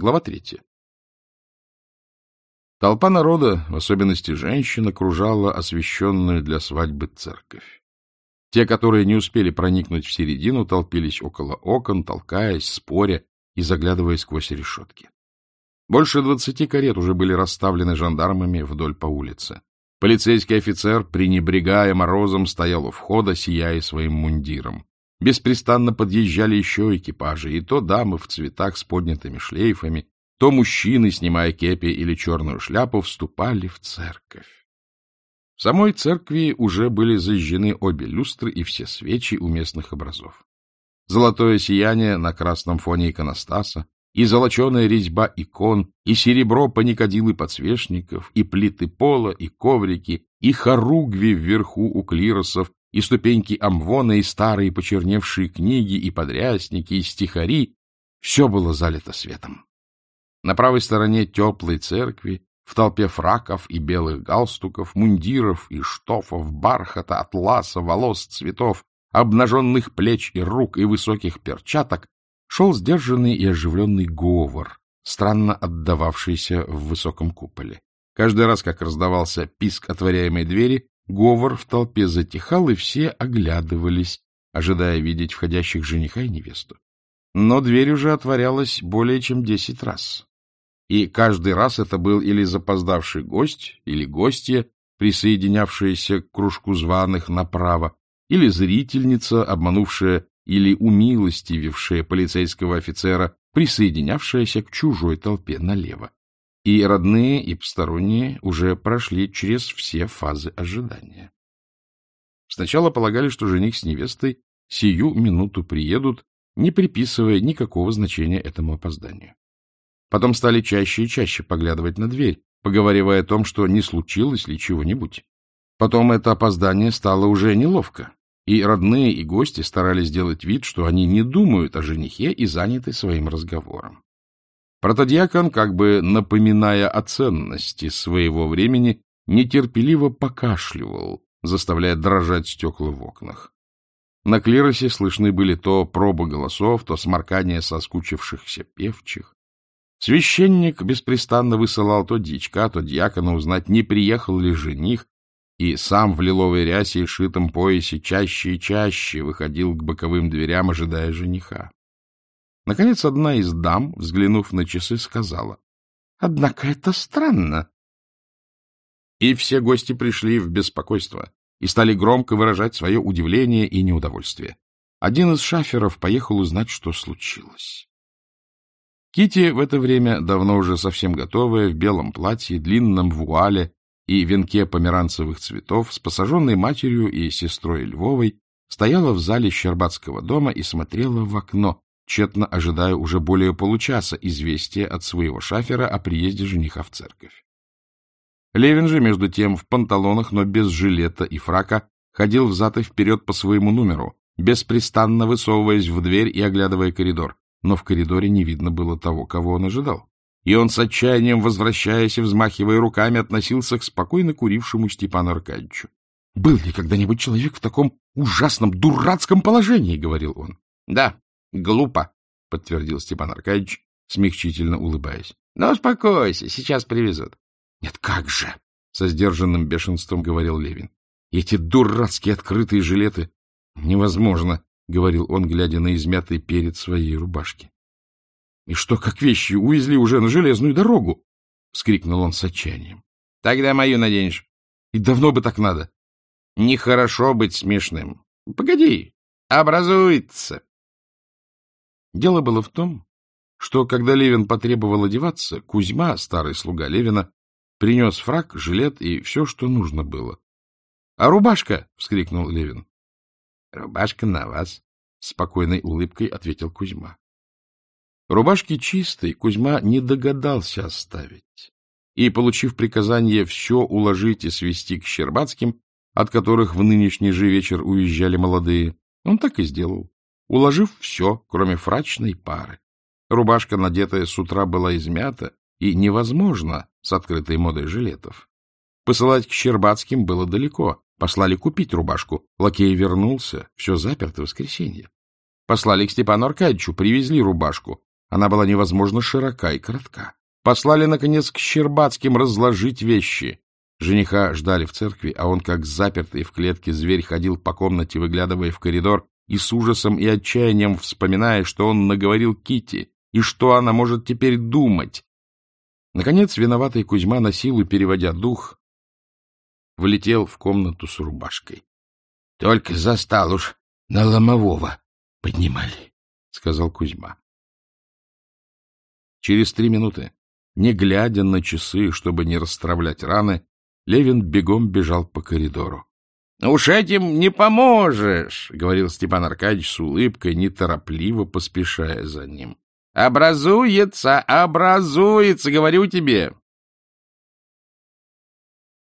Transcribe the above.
Глава 3. Толпа народа, в особенности женщин, окружала освященную для свадьбы церковь. Те, которые не успели проникнуть в середину, толпились около окон, толкаясь, споря и заглядывая сквозь решетки. Больше 20 карет уже были расставлены жандармами вдоль по улице. Полицейский офицер, пренебрегая морозом, стоял у входа, сияя своим мундиром. Беспрестанно подъезжали еще экипажи, и то дамы в цветах с поднятыми шлейфами, то мужчины, снимая кепи или черную шляпу, вступали в церковь. В самой церкви уже были зажжены обе люстры и все свечи у местных образов. Золотое сияние на красном фоне иконостаса, и золоченая резьба икон, и серебро паникадилы подсвечников, и плиты пола, и коврики, и хоругви вверху у клиросов, и ступеньки амвона, и старые почерневшие книги, и подрясники, и стихари — все было залито светом. На правой стороне теплой церкви, в толпе фраков и белых галстуков, мундиров и штофов, бархата, атласа, волос, цветов, обнаженных плеч и рук и высоких перчаток, шел сдержанный и оживленный говор, странно отдававшийся в высоком куполе. Каждый раз, как раздавался писк отворяемой двери, говор в толпе затихал, и все оглядывались, ожидая видеть входящих жениха и невесту. Но дверь уже отворялась более чем 10 раз. И каждый раз это был или запоздавший гость, или гостья, присоединявшаяся к кружку званых направо, или зрительница, обманувшая или умилостивившая полицейского офицера, присоединявшаяся к чужой толпе налево. И родные, и посторонние уже прошли через все фазы ожидания. Сначала полагали, что жених с невестой сию минуту приедут, не приписывая никакого значения этому опозданию. Потом стали чаще и чаще поглядывать на дверь, поговаривая о том, что не случилось ли чего-нибудь. Потом это опоздание стало уже неловко, и родные и гости старались сделать вид, что они не думают о женихе и заняты своим разговором. Протодиакон, как бы напоминая о ценности своего времени, нетерпеливо покашливал, заставляя дрожать стекла в окнах. На клиросе слышны были то пробы голосов, то сморкание соскучившихся певчих. Священник беспрестанно высылал то дьячка, то дьякона узнать, не приехал ли жених, и сам в лиловой рясе и шитом поясе чаще и чаще выходил к боковым дверям, ожидая жениха. Наконец, одна из дам, взглянув на часы, сказала: «Однако это странно». И все гости пришли в беспокойство и стали громко выражать свое удивление и неудовольствие. Один из шаферов поехал узнать, что случилось. Кити в это время, давно уже совсем готовая, в белом платье, длинном вуале и венке померанцевых цветов, с посаженной матерью и сестрой Львовой, стояла в зале Щербацкого дома и смотрела в окно, тщетно ожидая уже более получаса известия от своего шафера о приезде жениха в церковь. Левин же, между тем, в панталонах, но без жилета и фрака, ходил взад и вперед по своему номеру, беспрестанно высовываясь в дверь и оглядывая коридор. Но в коридоре не видно было того, кого он ожидал. И он с отчаянием, возвращаясь и взмахивая руками, относился к спокойно курившему Степану Аркадьевичу. — Был ли когда-нибудь человек в таком ужасном, дурацком положении? — говорил он. — Да, глупо, — подтвердил Степан Аркадьевич, смягчительно улыбаясь. — Но успокойся, сейчас привезут. — Нет, как же! — со сдержанным бешенством говорил Левин. — Эти дурацкие открытые жилеты! Невозможно! — говорил он, глядя на измятый перед своей рубашки. — И что, как вещи, увезли уже на железную дорогу? — вскрикнул он с отчаянием. — Тогда мою наденешь. — И давно бы так надо. — Нехорошо быть смешным. — Погоди, образуется. Дело было в том, что, когда Левин потребовал одеваться, Кузьма, старый слуга Левина, принес фрак, жилет и все, что нужно было. — А рубашка? — вскрикнул Левин. — Рубашка на вас, — спокойной улыбкой ответил Кузьма. Рубашки чистой Кузьма не догадался оставить, и, получив приказание все уложить и свести к Щербацким, от которых в нынешний же вечер уезжали молодые, он так и сделал, уложив все, кроме фрачной пары. Рубашка, надетая с утра, была измята, и невозможно с открытой модой жилетов. Посылать к Щербацким было далеко. Послали купить рубашку. Лакей вернулся. Все заперто в воскресенье. Послали к Степану Аркадьевичу. Привезли рубашку. Она была невозможно широка и коротка. Послали, наконец, к Щербацким разложить вещи. Жениха ждали в церкви, а он, как запертый в клетке зверь, ходил по комнате, выглядывая в коридор, и с ужасом и отчаянием вспоминая, что он наговорил Кити и что она может теперь думать. Наконец, виноватый Кузьма, на силу переводя дух, влетел в комнату с рубашкой. — Только застал уж на ломового поднимали, — сказал Кузьма. Через 3 минуты, не глядя на часы, чтобы не расстравлять раны, Левин бегом бежал по коридору. — Уж этим не поможешь, — говорил Степан Аркадьевич с улыбкой, неторопливо поспешая за ним. — Образуется, говорю тебе.